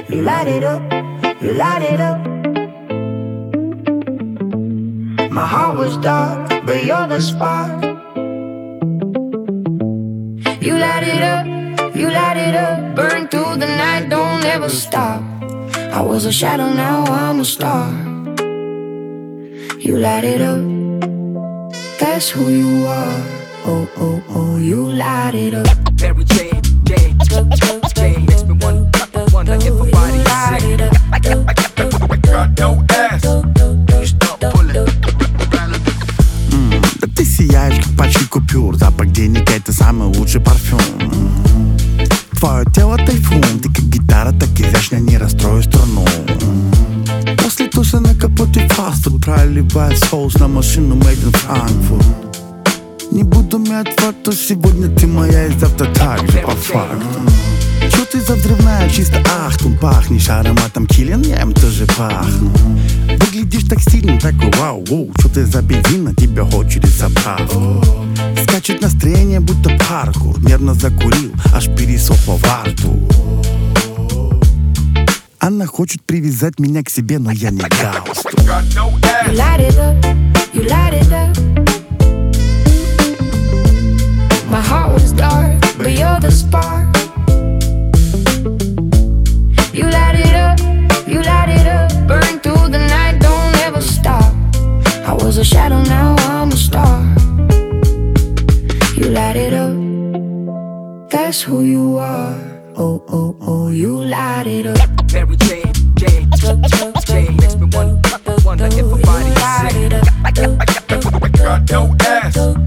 You light it up, you light it up. My heart was dark, but you're the spark. You light it up, you light it up. Burn through the night, don't ever stop. I was a shadow, now I'm a star. You light it up, that's who you are. Oh, oh, oh, you light it up. Mary Jane, Jane, Jane makes me wonder if her body is sick. Got no ass, you stop pulling. Да ты сияешь, как пачки купюр. Запах денег — это самый лучший парфюм. Твое тело тайфун, ты как гитара, так изящно, не расстрою струну. После туса на капоте фастфуд, проливает соус на машину made in Frankfurt. Не буду мять фото, сегодня ты моя и завтра так же по факту. Чё ты за взрывная, чисто ахтун. Пахнешь ароматом Киллиан, я им тоже пахну. Выглядишь так стильно, такой вау-воу. Чё ты за бензин, на тебя очередь заправку. Скачет настроение, будто паркур. Нервно закурил, аж пересохло во рту. Она хочет привязать меня к себе, но я не галстук. You light it up, you light it up. My heart was dark, but you're the spark. You light it up, you light it up. Burn through the night, don't ever stop. I was a shadow, now I'm a star. You light it up, that's who you are. Oh, oh, oh, you light it up. Mary Jane, Jane, Jane makes me wonder if her body is sick. Got no ass.